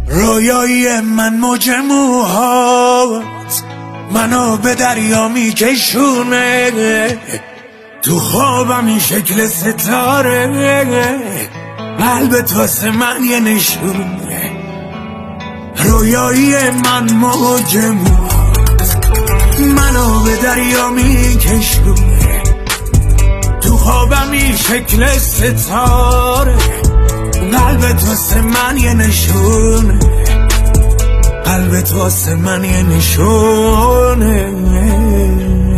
رویای من موج موهات منو به دریا میکشونه، تو خوابم این شکل ستاره، قلبت واسه من یه نشونه. رویای من موج موهات منو به دریا میکشونه، تو خوابم این شکل ستاره، قلبت واسه من یه نشونه، قلبت واسه من یه نشونه.